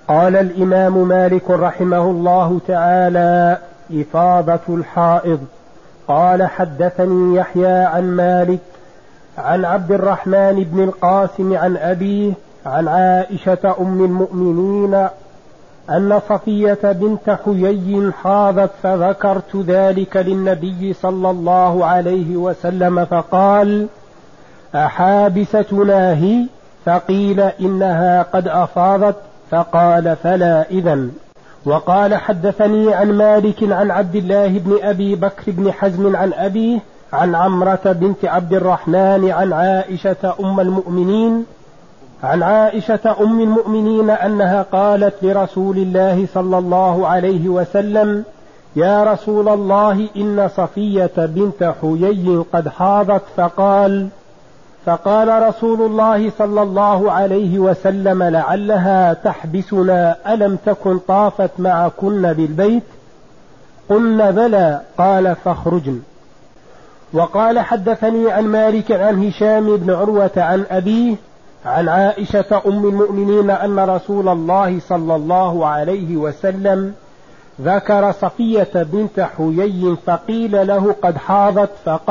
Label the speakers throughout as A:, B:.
A: قال الإمام مالك رحمه الله تعالى: إفاضة الحائض. قال: حدثني يحيى عن مالك عن عبد الرحمن بن القاسم عن أبيه عن عائشة أم المؤمنين أن صفية بنت حيي حاضت، فذكرت ذلك للنبي صلى الله عليه وسلم فقال: أحابستنا هي؟ فقيل: إنها قد أفاضت. فقال: فلا إذن. وقال: حدثني عن مالك عن عبد الله بن أبي بكر بن حزم عن أبيه عن عمرة بنت عبد الرحمن عن عائشة أم المؤمنين أنها قالت لرسول الله صلى الله عليه وسلم: يا رسول الله، إن صفية بنت حيي قد حاضت. فقال رسول الله صلى الله عليه وسلم: لعلها تحبسنا، ألم تكن طافت معكن بالبيت؟ قلنا: بلى. قال: فاخرجن. وقال: حدثني عن مالك عن هشام بن عروة عن أبيه عن عائشة أم المؤمنين أن رسول الله صلى الله عليه وسلم ذكر صفية بنت حيي فقيل له: قد حاضت.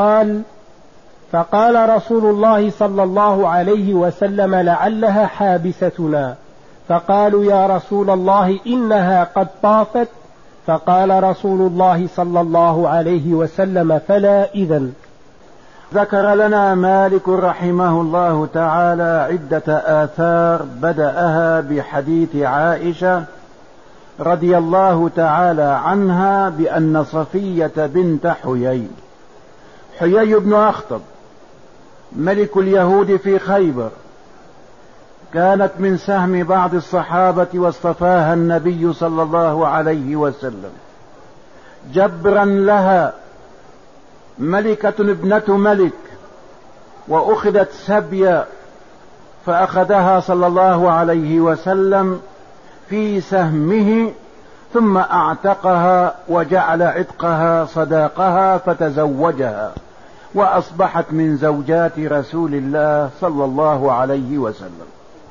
A: فقال رسول الله صلى الله عليه وسلم: لعلها حابستنا. فقالوا: يا رسول الله، إنها قد طافت. فقال رسول الله صلى الله عليه وسلم: فلا إذن.
B: ذكر لنا مالك رحمه الله تعالى عدة آثار بدأها بحديث عائشة رضي الله تعالى عنها بأن صفية بنت حيي بن أخطب ملك اليهود في خيبر كانت من سهم بعض الصحابة، واصطفاها النبي صلى الله عليه وسلم جبرا لها، ملكة ابنة ملك، وأخذت سبيا، فأخذها صلى الله عليه وسلم في سهمه ثم أعتقها وجعل عتقها صداقها فتزوجها، وأصبحت من زوجات رسول الله صلى الله عليه وسلم.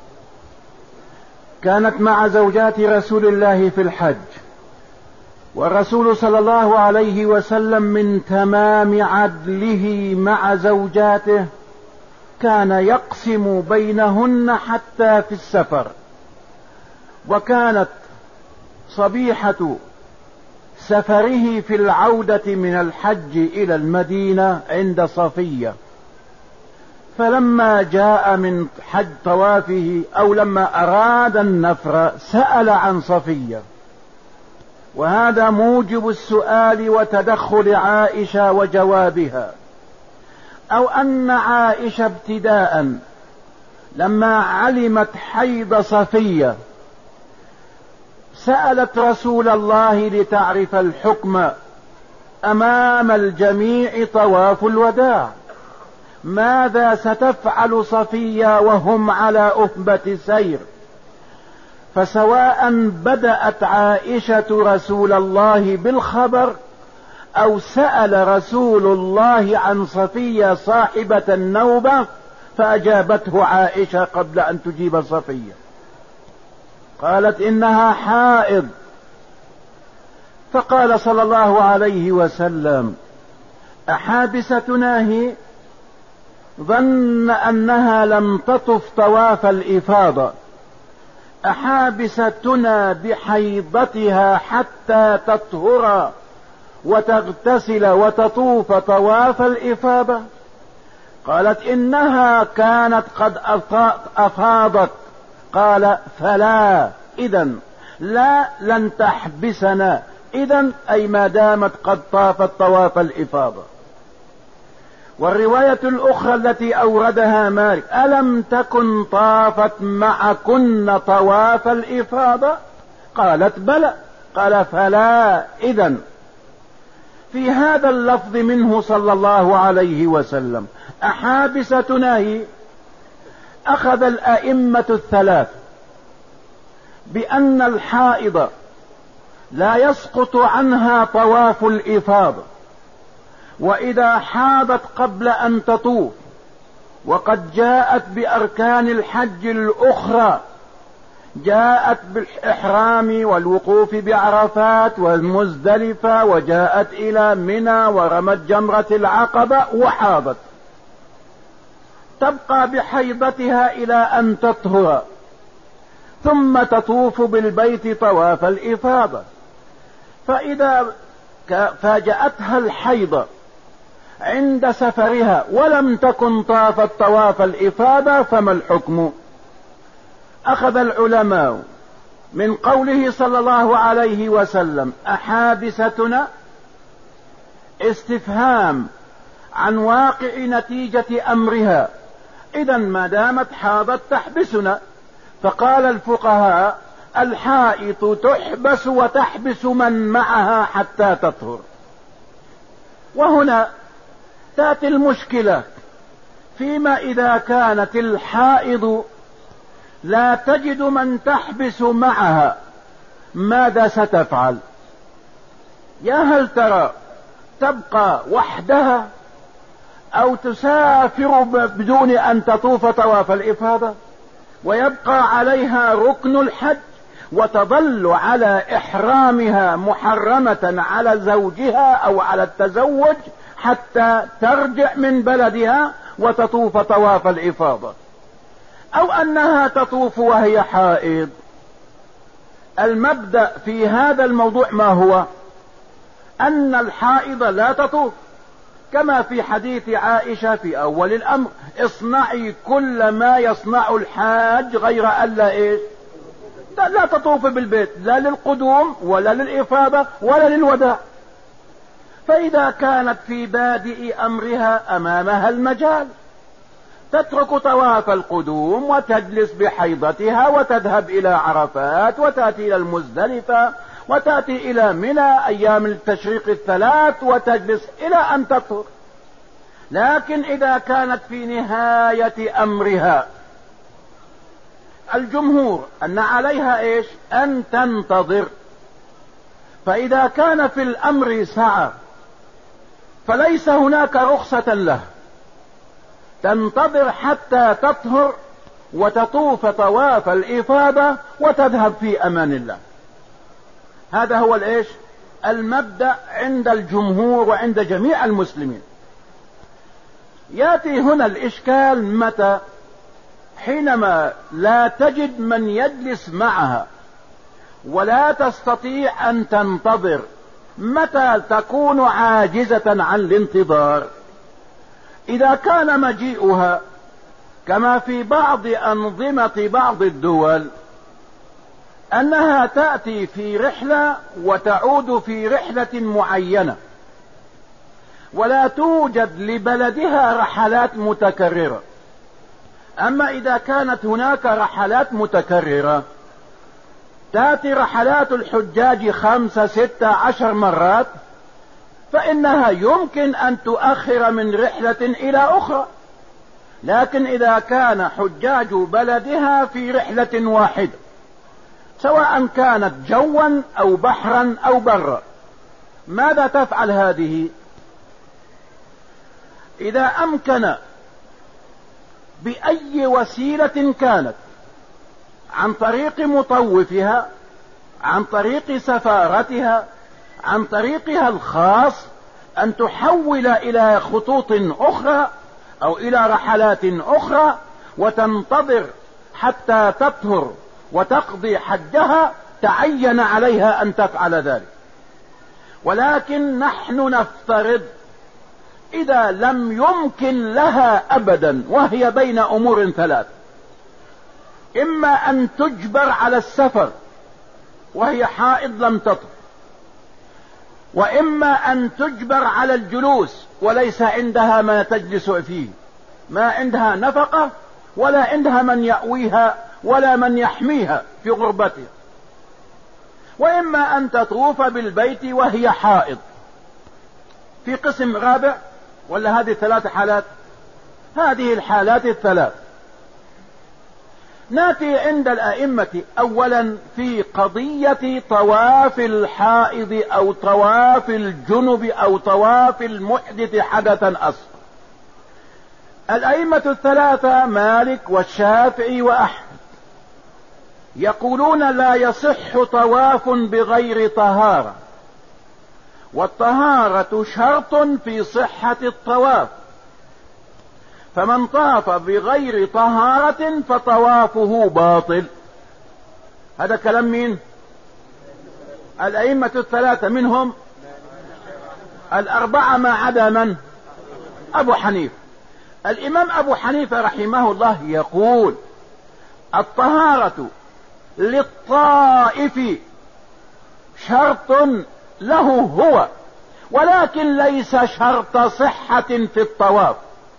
B: كانت مع زوجات رسول الله في الحج، والرسول صلى الله عليه وسلم من تمام عدله مع زوجاته كان يقسم بينهن حتى في السفر. وكانت صبيحة سفره في العودة من الحج إلى المدينة عند صفية، فلما جاء من حج طوافه أو لما أراد النفر سأل عن صفية، وهذا موجب السؤال وتدخل عائشة وجوابها. أو أن عائشة ابتداء لما علمت حيض صفية سألت رسول الله لتعرف الحكم أمام الجميع طواف الوداع، ماذا ستفعل صفية وهم على أهبة سير؟ فسواء بدأت عائشة رسول الله بالخبر أو سأل رسول الله عن صفية صاحبة النوبة، فأجابته عائشة قبل أن تجيب صفية، قالت: إنها حائض. فقال صلى الله عليه وسلم: أحابستنا هي؟ ظن أنها لم تطف طواف الإفاضة. أحابستنا بحيضتها حتى تطهر وتغتسل وتطوف طواف الإفاضة؟ قالت: إنها كانت قد أفاضت. قال: فلا إذن، لا لن تحبسنا إذن، أي ما دامت قد طافت طواف الإفاضة. والرواية الأخرى التي أوردها مالك: ألم تكن طافت معكن طواف الإفاضة؟ قالت: بلى. قال: فلا إذن. في هذا اللفظ منه صلى الله عليه وسلم أحابستنا هي؟ أخذ الأئمة الثلاث بأن الحائض لا يسقط عنها طواف الإفاضة، وإذا حاضت قبل أن تطوف وقد جاءت بأركان الحج الأخرى جاءت بالإحرام والوقوف بعرفات والمزدلفة، وجاءت إلى منى ورمت جمرة العقبة وحاضت، تبقى بحيضتها إلى أن تطهر، ثم تطوف بالبيت طواف الإفاضة. فإذا فاجأتها الحيض عند سفرها ولم تكن طافت طواف الإفاضة فما الحكم؟ أخذ العلماء من قوله صلى الله عليه وسلم أحادثتنا استفهام عن واقع نتيجة أمرها، إذا ما دامت حاضت تحبسنا. فقال الفقهاء الحائط تحبس وتحبس من معها حتى تطهر. وهنا تأتي المشكلة فيما إذا كانت الحائض لا تجد من تحبس معها، ماذا ستفعل؟ يا هل ترى تبقى وحدها أو تسافر بدون أن تطوف طواف الإفاضة ويبقى عليها ركن الحج وتظل على إحرامها محرمة على زوجها أو على التزوج حتى ترجع من بلدها وتطوف طواف الإفاضة، أو أنها تطوف وهي حائض؟ المبدأ في هذا الموضوع ما هو؟ أن الحائض لا تطوف، كما في حديث عائشة في أول الأمر اصنعي كل ما يصنع الحاج غير ألا إيش؟ لا تطوف بالبيت لا للقدوم ولا للإفاضة ولا للوداع. فإذا كانت في بادئ أمرها أمامها المجال تترك طواف القدوم وتجلس بحيضتها وتذهب إلى عرفات وتأتي إلى المزدلفة وتأتي إلى منى أيام التشريق الثلاث وتجلس إلى أن تطهر. لكن إذا كانت في نهاية أمرها الجمهور أن عليها إيش؟ أن تنتظر. فإذا كان في الأمر سعة فليس هناك رخصة له، تنتظر حتى تطهر وتطوف طواف الإفاضة وتذهب في أمان الله. هذا هو الإيش؟ المبدأ عند الجمهور وعند جميع المسلمين. يأتي هنا الإشكال متى؟ حينما لا تجد من يجلس معها ولا تستطيع أن تنتظر. متى تكون عاجزة عن الانتظار؟ إذا كان مجيئها كما في بعض أنظمة بعض الدول أنها تأتي في رحلة وتعود في رحلة معينة ولا توجد لبلدها رحلات متكررة. أما إذا كانت هناك رحلات متكررة تأتي رحلات الحجاج 5 6 10 مرات، فإنها يمكن أن تؤخر من رحلة إلى أخرى. لكن إذا كان حجاج بلدها في رحلة واحدة سواء كانت جوا أو بحرا أو برا، ماذا تفعل هذه؟ إذا أمكن بأي وسيلة كانت، عن طريق مطوفها، عن طريق سفارتها، عن طريقها الخاص، أن تحول إلى خطوط أخرى أو إلى رحلات أخرى وتنتظر حتى تطهر وتقضي حجها، تعين عليها أن تفعل ذلك. ولكن نحن نفترض إذا لم يمكن لها أبدا وهي بين أمور 3: إما أن تجبر على السفر وهي حائض لم تطهر، وإما أن تجبر على الجلوس وليس عندها ما تجلس فيه، ما عندها نفقة ولا عندها من يأويها ولا من يحميها في غربتها، وإما أن تطوف بالبيت وهي حائض. في قسم رابع ولا هذه 3 حالات؟ هذه الحالات 3. ناتي عند الأئمة أولا في قضية طواف الحائض أو طواف الجنب أو طواف المحدث حدثا أصغر. الأئمة 3 مالك والشافعي وأحمد يقولون لا يصح طواف بغير طهارة، والطهارة شرط في صحة الطواف، فمن طاف بغير طهارة فطوافه باطل. هذا كلام مين؟ الأئمة الثلاثة، منهم الأربعة ما عدا من؟ أبو حنيفة. الإمام أبو حنيفة رحمه الله يقول الطهارة للطائف شرط له هو، ولكن ليس شرط صحة في الطواف.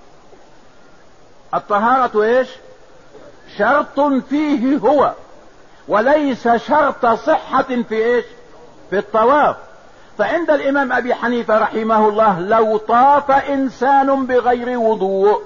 B: الطهارة ايش؟ شرط فيه هو، وليس شرط صحة في ايش؟ في الطواف. فعند الإمام أبي حنيفة رحمه الله لو طاف إنسان بغير وضوء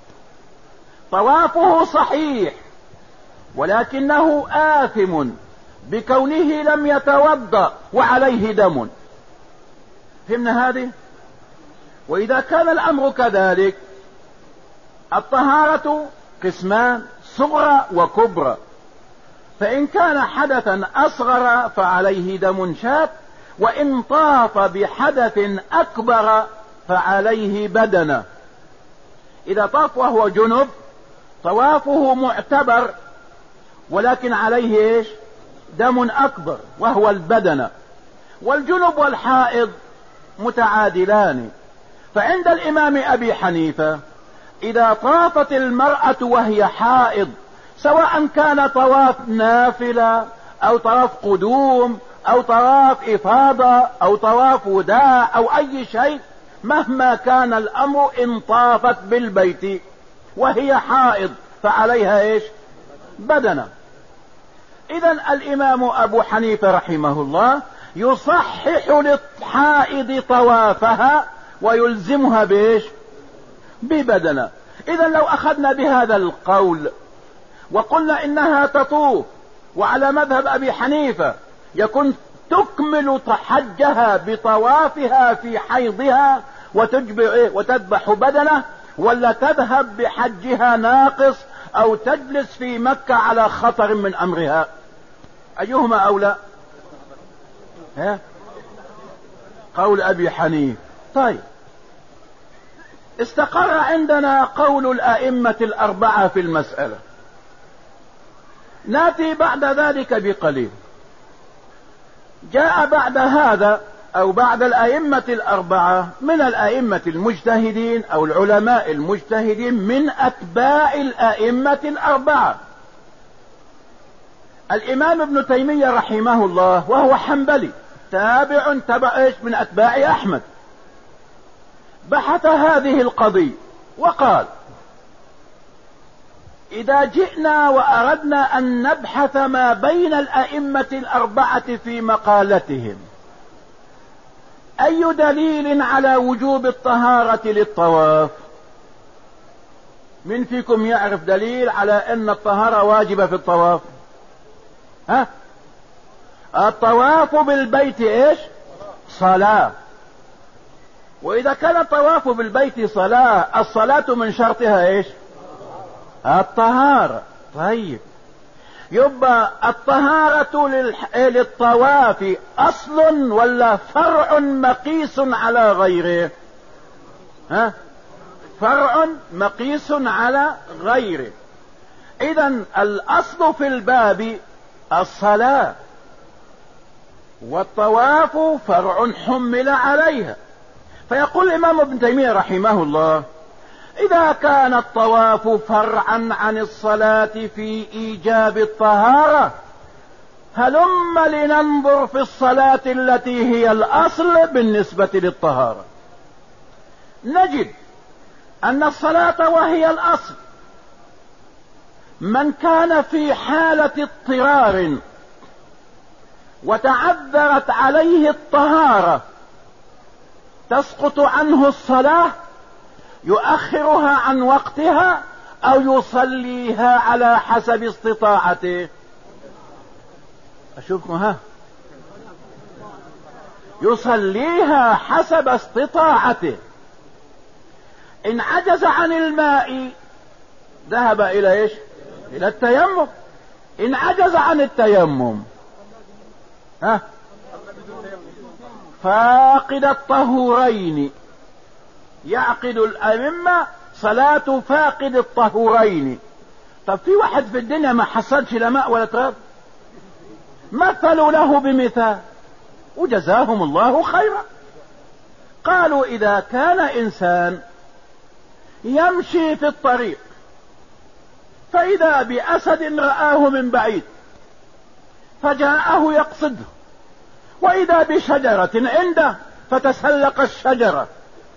B: طوافه صحيح، ولكنه آثم بكونه لم يتوضأ وعليه دم. فهمنا هذه؟ وإذا كان الأمر كذلك، الطهارة قسمان، صغرى وكبرى. فإن كان حدثا أصغر فعليه دم شاب، وإن طاف بحدث أكبر فعليه بدنة. إذا طاف وهو جنب طوافه معتبر، ولكن عليه ايش؟ دم أكبر وهو البدنة. والجنب والحائض متعادلان. فعند الإمام أبي حنيفة إذا طافت المرأة وهي حائض، سواء كان طواف نافلة أو طواف قدوم أو طواف إفاضة أو طواف وداع أو أي شيء، مهما كان الأمر، إن طافت بالبيت وهي حائض فعليها ايش؟ بدنة. إذا الإمام أبو حنيفة رحمه الله يصحح للحائض طوافها ويلزمها بايش؟ ببدنة. إذا لو أخذنا بهذا القول وقلنا إنها تطوف، وعلى مذهب أبي حنيفة يكون تكمل حجها بطوافها في حيضها وتذبح بدنة، ولا تذهب بحجها ناقص أو تجلس في مكة على خطر من أمرها؟ أيهما أولى؟ قول أبي حنيفة. طيب، استقر عندنا قول الأئمة الأربعة في المسألة. نأتي بعد ذلك بقليل. جاء بعد هذا أو بعد الأئمة الأربعة من الأئمة المجتهدين أو العلماء المجتهدين من أتباع الأئمة الأربعة الإمام ابن تيمية رحمه الله، وهو حنبلي تبع ايش؟ من أتباع أحمد. بحث هذه القضية وقال إذا جئنا وأردنا أن نبحث ما بين الأئمة الأربعة في مقالتهم، أي دليل على وجوب الطهارة للطواف؟ من فيكم يعرف دليل على أن الطهارة واجبة في الطواف؟ الطواف بالبيت ايش؟ صلاة. وإذا كان الطواف بالبيت صلاة، الصلاة من شرطها ايش؟ الطهارة. طيب، يبقى الطهارة للطواف أصل ولا فرع مقيس على غيره؟ فرع مقيس على غيره. إذا الأصل في الباب الصلاة، والطواف فرع حمل عليها. فيقول الإمام ابن تيمية رحمه الله إذا كان الطواف فرعا عن الصلاة في إيجاب الطهارة، هلم لننظر في الصلاة التي هي الأصل بالنسبة للطهارة. نجد أن الصلاة وهي الأصل، من كان في حالة اضطرار وتعذرت عليه الطهارة تسقط عنه الصلاة، يؤخرها عن وقتها أو يصليها على حسب استطاعته. أشوفكم يصليها حسب استطاعته. إن عجز عن الماء ذهب إلى إيش؟ إلى التيمم. إن عجز عن التيمم فاقد الطهورين. يعقد الأئمة صلاة فاقد الطهورين. طب في واحد في الدنيا ما حصلش لا ماء ولا تراب؟ مثلوا له بمثال وجزاهم الله خيرا. قالوا إذا كان إنسان يمشي في الطريق فإذا بأسد رآه من بعيد فجاءه يقصده، وإذا بشجرة عنده فتسلق الشجرة،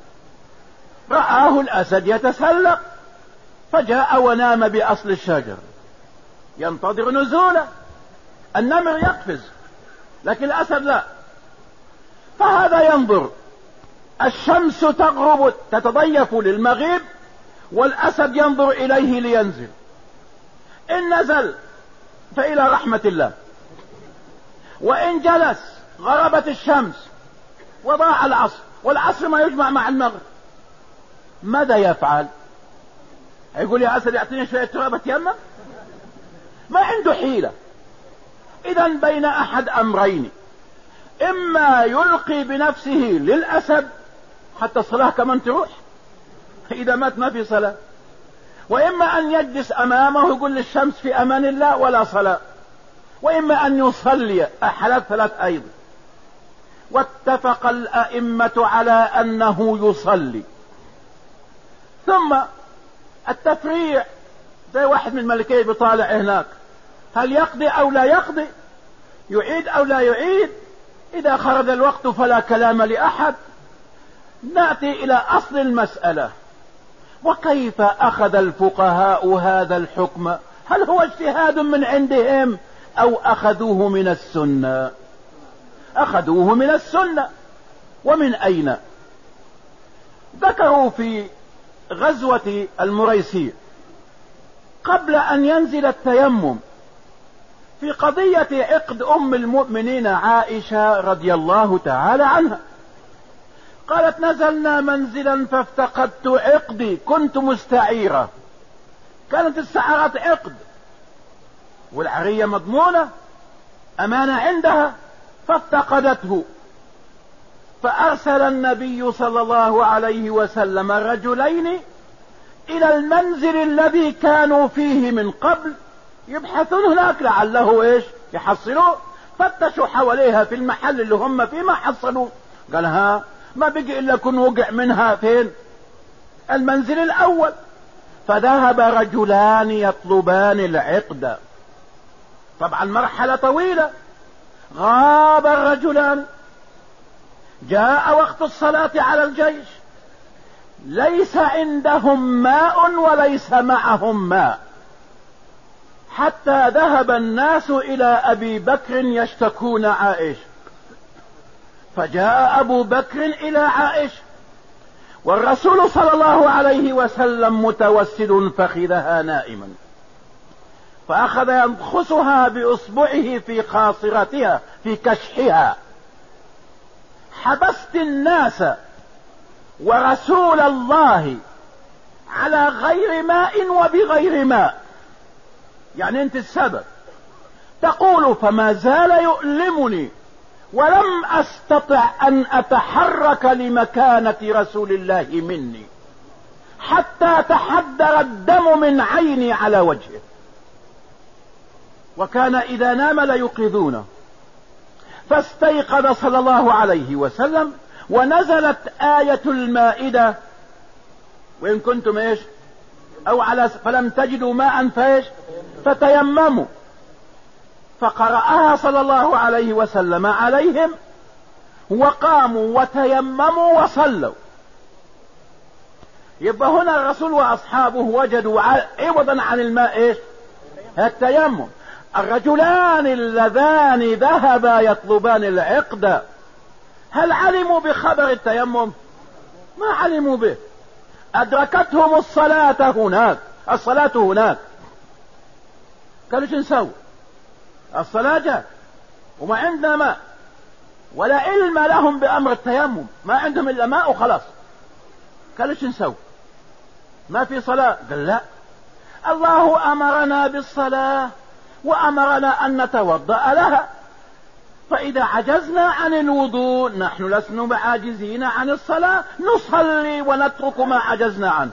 B: رآه الأسد يتسلق فجاء ونام بأصل الشجرة ينتظر نزوله. النمر يقفز لكن الأسد لا. فهذا ينظر الشمس تغرب تتضيف للمغيب والأسد ينظر إليه لينزل. إن نزل فإلى رحمة الله، وإن جلس غربت الشمس وضاع العصر، والعصر ما يجمع مع المغرب. ماذا يفعل؟ يقول يا أسد يعطيني شوية تراب أتيمم؟ ما عنده حيلة. إذا بين أحد أمرين: إما يلقي بنفسه للأسد حتى الصلاة كمان تروح، إذا مات ما في صلاة، وإما أن يجلس أمامه ويقول للشمس في أمان الله ولا صلاة، وإما أن يصلي حالات ثلاث أيضا. واتفق الأئمة على أنه يصلي. ثم التفريع زي واحد من الملكين بيطالع هناك، هل يقضي أو لا يقضي، يعيد أو لا يعيد. إذا خرج الوقت فلا كلام لأحد. نأتي إلى أصل المسألة: وكيف أخذ الفقهاء هذا الحكم؟ هل هو اجتهاد من عندهم أو أخذوه من السنة؟ أخذوه من السنة. ومن أين؟ ذكروا في غزوة المريسيع قبل أن ينزل التيمم في قضية عقد أم المؤمنين عائشة رضي الله تعالى عنها، قالت: نزلنا منزلا فافتقدت عقدي، كنت مستعيرة. كانت استعارت عقد والعرية مضمونة أمانة عندها، فافتقدته، فأرسل النبي صلى الله عليه وسلم رجلين إلى المنزل الذي كانوا فيه من قبل يبحثون هناك لعله يحصلوه. فتشوا حواليها في المحل اللي هم فيه ما حصلوه. قال: ما بقي إلا كن وقع منها فين؟ المنزل الأول. فذهب رجلان يطلبان العقد. طبعا مرحلة طويلة، غاب الرجلان، جاء وقت الصلاة على الجيش، ليس عندهم ماء وليس معهم ماء، حتى ذهب الناس إلى أبي بكر يشتكون عائشة. فجاء أبو بكر إلى عائشة والرسول صلى الله عليه وسلم متوسد فخذها نائما، فأخذ ينخسها بإصبعه في خاصرتها في كشحها: حبست الناس ورسول الله على غير ماء وبغير ماء، يعني انت السبب. تقول: فما زال يؤلمني ولم استطع ان اتحرك لمكانة رسول الله مني حتى تحدر الدم من عيني على وجهه. وكان اذا نام ليوقظونه. فاستيقظ صلى الله عليه وسلم ونزلت آية المائدة: وإن كنتم أو على فلم تجدوا ماء فتيمموا. فقرأها صلى الله عليه وسلم عليهم وقاموا وتيمموا وصلوا. يبقى هنا الرسول وأصحابه وجدوا عوضا عن الماء التيمم. الرجلان اللذان ذهبا يطلبان العقد هل علموا بخبر التيمم؟ ما علموا به. أدركتهم الصلاة هناك. قالوا شو نسوي؟ الصلاة جاء وما عندنا ماء، ولا علم لهم بأمر التيمم، ما عندهم إلا ماء وخلاص. قالوا شو نسوي؟ ما في صلاة. قال: لا، الله أمرنا بالصلاة وأمرنا أن نتوضأ لها. فإذا عجزنا عن الوضوء نحن لسنا بعاجزين عن الصلاة، نصلي ونترك ما عجزنا عنه.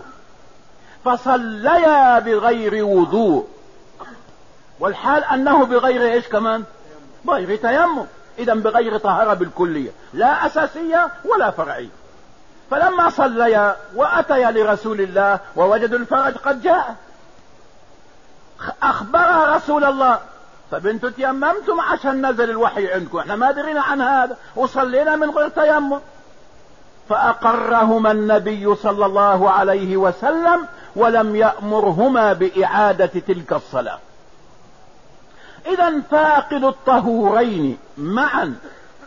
B: فصليا بغير وضوء، والحال أنه بغير إيش كمان؟ بغير تيمم، إذا بغير طهارة بالكلية، لا أساسية ولا فرعية. فلما صليا وأتيا لرسول الله ووجدوا الفرج قد جاء، أخبرها رسول الله: فبنتوا تيممتم عشان نزل الوحي عندكم، احنا ما درينا عن هذا وصلينا من غير تيمم. فأقرهما النبي صلى الله عليه وسلم ولم يأمرهما بإعادة تلك الصلاة. إذا فاقد الطهورين معا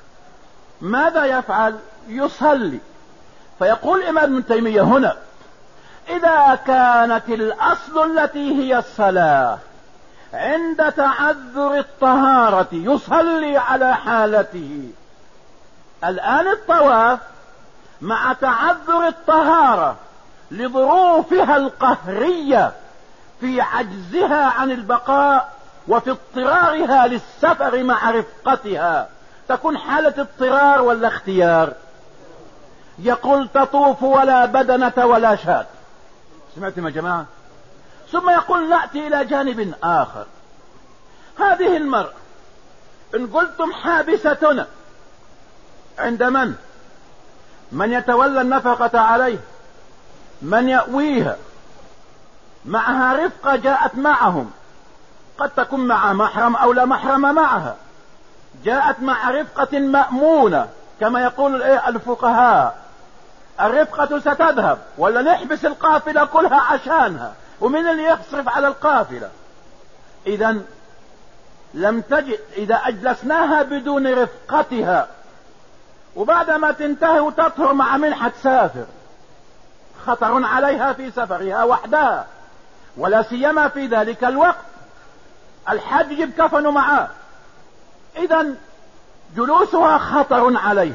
B: ماذا يفعل؟ يصلي. فيقول الإمام ابن تيمية هنا: إذا كانت الأصل التي هي الصلاة عند تعذر الطهارة يصلي على حالته، الآن الطواف مع تعذر الطهارة لظروفها القهرية في عجزها عن البقاء وفي اضطرارها للسفر مع رفقتها، تكون حالة اضطرار ولا اختيار؟ يقول: تطوف ولا بدنة ولا شاة. سمعتم يا جماعة؟ ثم يقول: نأتي إلى جانب آخر. هذه المرأة إن قلتم حابستنا عند من يتولى النفقة عليه، من يأويها، معها رفقة جاءت معهم، قد تكون مع محرم أو لا محرم معها، جاءت مع رفقة مأمونة كما يقول الفقهاء، الرفقة ستذهب ولا نحبس القافلة كلها عشانها، ومن اللي يصرف على القافلة؟ إذا لم تجد، إذا أجلسناها بدون رفقتها وبعد ما تنتهي وتطهر مع من حتسافر، خطر عليها في سفرها وحدها، ولا سيما في ذلك الوقت الحج يجيب كفن معاه. إذا جلوسها خطر عليه.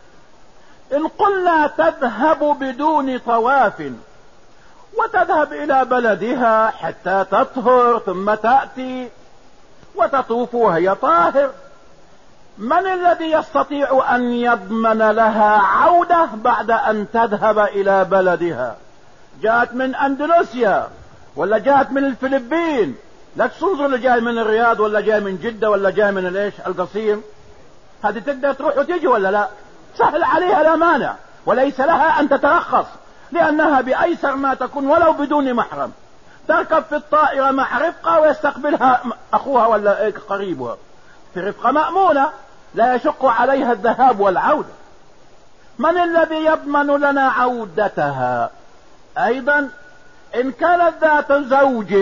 B: إن قلنا تذهب بدون طواف وتذهب إلى بلدها حتى تطهر ثم تأتي وتطوف وهي طاهر، من الذي يستطيع أن يضمن لها عودة بعد أن تذهب إلى بلدها؟ جاءت من أندونيسيا ولا جاءت من الفلبين، لا تنظر اللي جاي من الرياض ولا جاي من جدة ولا جاي من الايش القصيم، هذه تقدر تروح وتيجي ولا لا؟ سهل عليها لا مانع، وليس لها أن تترخص، لأنها بأيسر ما تكون ولو بدون محرم تركب في الطائرة مع رفقة ويستقبلها أخوها ولا قريبها في رفقة مأمونة لا يشق عليها الذهاب والعودة. من الذي يضمن لنا عودتها؟ أيضا إن كانت ذات زوج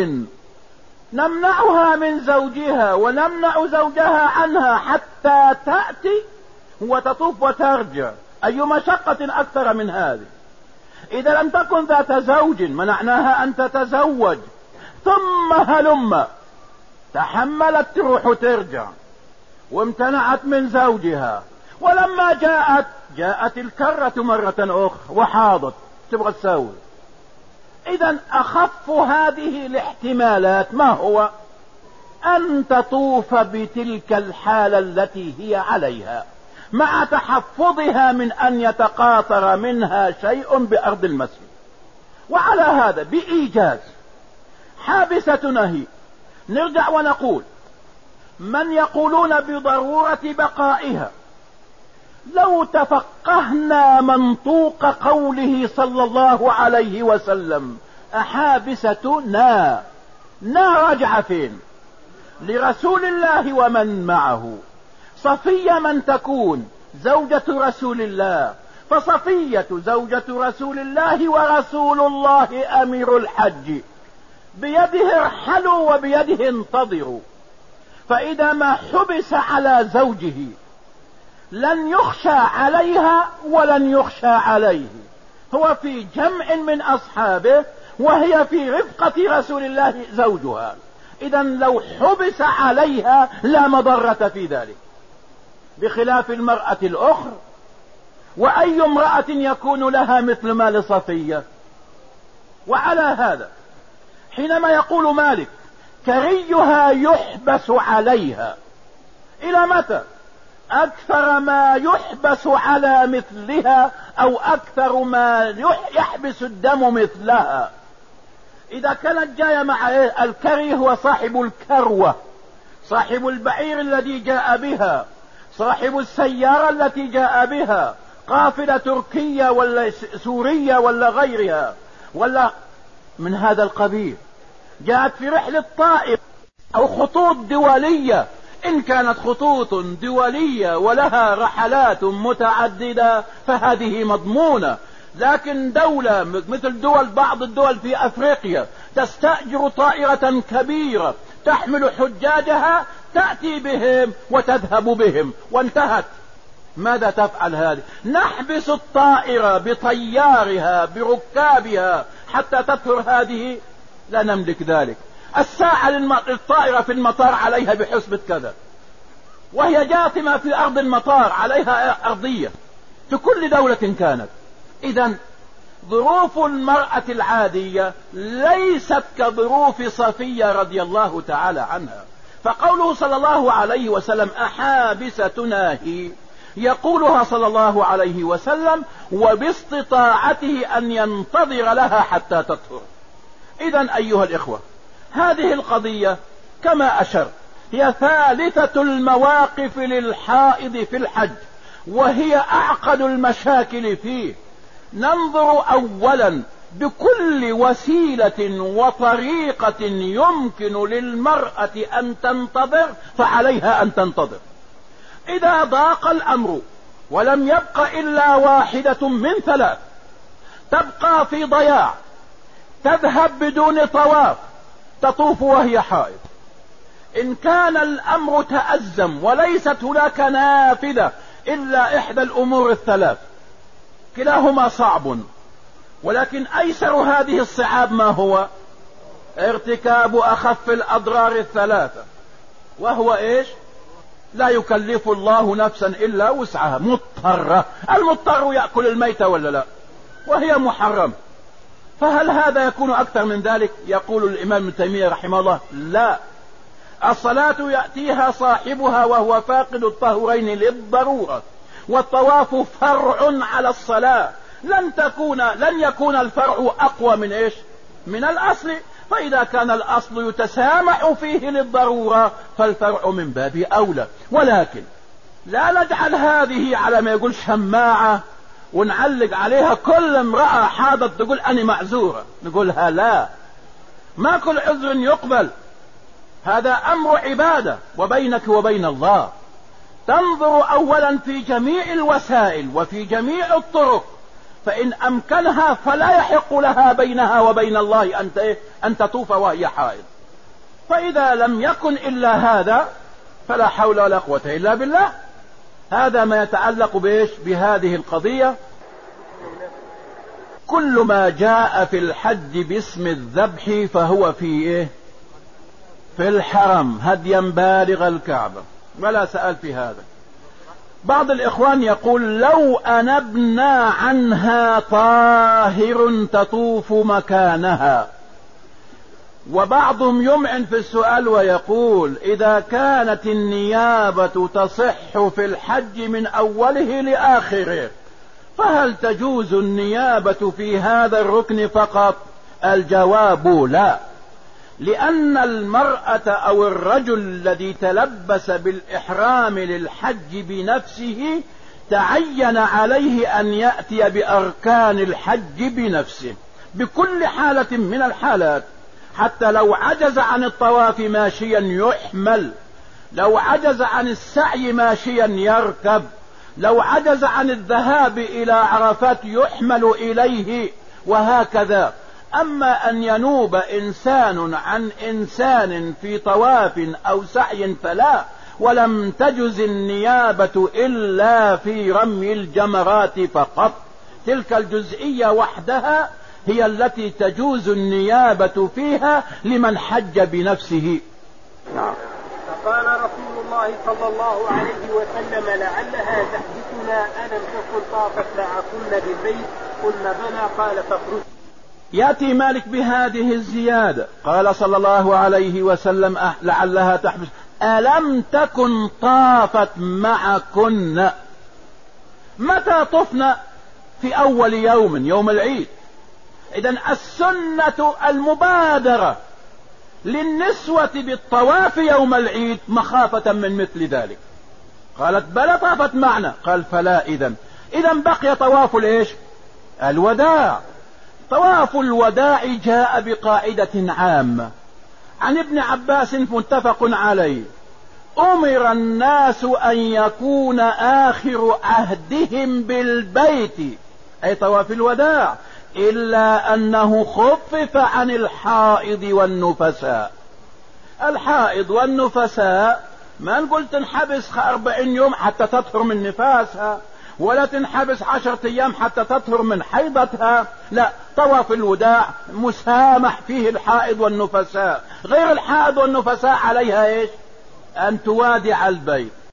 B: نمنعها من زوجها ونمنع زوجها عنها حتى تأتي وتطوف وترجع، أي مشقة أكثر من هذه؟ إذا لم تكن ذات زوج منعناها أن تتزوج ثم هلم تحملت تروح وترجع وامتنعت من زوجها، ولما جاءت الكرة مرة أخرى وحاضت تبغى تسوي. إذا أخف هذه الاحتمالات ما هو؟ أن تطوف بتلك الحالة التي هي عليها مع تحفظها من أن يتقاطر منها شيء بأرض المسجد. وعلى هذا بإيجاز حابستنا هي نرجع ونقول: من يقولون بضرورة بقائها لو تفقهنا منطوق قوله صلى الله عليه وسلم أحابستنا، رجع فين؟ لرسول الله ومن معه. صفية من تكون؟ زوجة رسول الله، فصفية زوجة رسول الله ورسول الله أمير الحج، بيده ارحلوا وبيده انتظروا. فإذا ما حبس على زوجه لن يخشى عليها ولن يخشى عليه، هو في جمع من أصحابه وهي في رفقة رسول الله زوجها، إذا لو حبس عليها لا مضرة في ذلك، بخلاف المرأة الأخرى. وأي امرأة يكون لها مثل ما لصفية؟ وعلى هذا حينما يقول مالك: كريها يحبس عليها. إلى متى؟ أكثر ما يحبس على مثلها أو أكثر ما يحبس الدم مثلها. إذا كانت جاية مع الكري هو صاحب الكروة، صاحب البعير الذي جاء بها، صاحب السيارة التي جاء بها، قافلة تركية ولا سورية ولا غيرها ولا من هذا القبيل، جاءت في رحلة طائف أو خطوط دولية. إن كانت خطوط دولية ولها رحلات متعددة فهذه مضمونة. لكن دولة مثل بعض الدول في أفريقيا تستأجر طائرة كبيرة تحمل حجاجها، تأتي بهم وتذهب بهم وانتهت. ماذا تفعل هذه؟ نحبس الطائرة بطيارها بركابها حتى تطهر هذه؟ لا نملك ذلك. الساعة للطائرة في المطار عليها بحسبة كذا، وهي جاثمة في أرض المطار عليها أرضية في كل دولة كانت. إذن ظروف المرأة العادية ليست كظروف صفية رضي الله تعالى عنها. فقوله صلى الله عليه وسلم أحابستنا هي، يقولها صلى الله عليه وسلم وباستطاعته أن ينتظر لها حتى تطهر. إذن أيها الإخوة، هذه القضية كما أشرت هي ثالثة المواقف للحائض في الحج، وهي أعقد المشاكل فيه. ننظر أولا بكل وسيلة وطريقة يمكن للمرأة أن تنتظر فعليها أن تنتظر. إذا ضاق الأمر ولم يبق إلا واحدة من ثلاث، تبقى في ضياع، تذهب بدون طواف، تطوف وهي حائض. إن كان الأمر تأزم وليست هناك نافذة إلا إحدى الأمور الثلاث، كلاهما صعب، ولكن أيسر هذه الصعاب ما هو؟ ارتكاب أخف الأضرار الثلاثة، وهو إيش؟ لا يكلف الله نفسا إلا وسعها، مضطرة. المضطر يأكل الميت ولا لا؟ وهي محرم. فهل هذا يكون أكثر من ذلك؟ يقول الإمام ابن تيمية رحمه الله لَا. الصلاة يأتيها صاحبها وهو فاقد الطهورين للضرورة، والطواف فرع على الصلاة. لن يكون الفرع أقوى من إيش؟ من الأصل. فإذا كان الأصل يتسامح فيه للضرورة فالفرع من باب أولى. ولكن لا نجعل هذه على ما يقول شماعة ونعلق عليها كل امرأة حاضت تقول أنا معذورة، نقولها لا، ما كل عذر يقبل. هذا أمر عبادة وبينك وبين الله. تنظر أولا في جميع الوسائل وفي جميع الطرق، فإن أمكنها فلا يحق لها بينها وبين الله أن تطوف وهي حائض. فإذا لم يكن إلا هذا فلا حول ولا قوة إلا بالله. هذا ما يتعلق بإيش؟ بهذه القضية. كل ما جاء في الحج باسم الذبح فهو في إيه؟ في الحرم هديا بالغ الكعبة، ولا سأل في هذا. بعض الإخوان يقول لو أنبنا عنها طاهر تطوف مكانها، وبعضهم يمعن في السؤال ويقول إذا كانت النيابة تصح في الحج من أوله لآخره فهل تجوز النيابة في هذا الركن فقط؟ الجواب لا، لأن المرأة أو الرجل الذي تلبس بالإحرام للحج بنفسه تعين عليه أن يأتي بأركان الحج بنفسه بكل حالة من الحالات. حتى لو عجز عن الطواف ماشيا يحمل، لو عجز عن السعي ماشيا يركب، لو عجز عن الذهاب إلى عرفات يحمل إليه، وهكذا. أما أن ينوب إنسان عن إنسان في طواف أو سعي فلا. ولم تجز النيابة إلا في رمي الجمرات فقط. تلك الجزئية وحدها هي التي تجوز النيابة فيها لمن حج بنفسه.
A: نعم. فقال رسول الله صلى الله عليه وسلم لعلها تحدثنا ألم تكن طافت معكن بالبيت؟ قلنا بلى. قال فاخرج.
B: يأتي مالك بهذه الزيادة. قال صلى الله عليه وسلم لعلها تحبس ألم تكن طافت معكن. متى طفنا؟ في أول يوم العيد. إذن السنة المبادرة للنسوة بالطواف يوم العيد مخافة من مثل ذلك. قالت بلى طافت معنا. قال فلا. إذن بقي طواف الايش؟ الوداع. طواف الوداع جاء بقاعدة عامة عن ابن عباس متفق عليه: أمر الناس أن يكون آخر عهدهم بالبيت، أي طواف الوداع، إلا أنه خفف عن الحائض والنفساء. الحائض والنفساء ما نقول تنحبس 40 يوم حتى تطهر من نفاسها، ولا تنحبس 10 أيام حتى تطهر من حيضتها. لا، طواف الوداع مسامح فيه الحائض والنفساء. غير الحائض والنفساء عليها ايش؟ أن توادع البيت.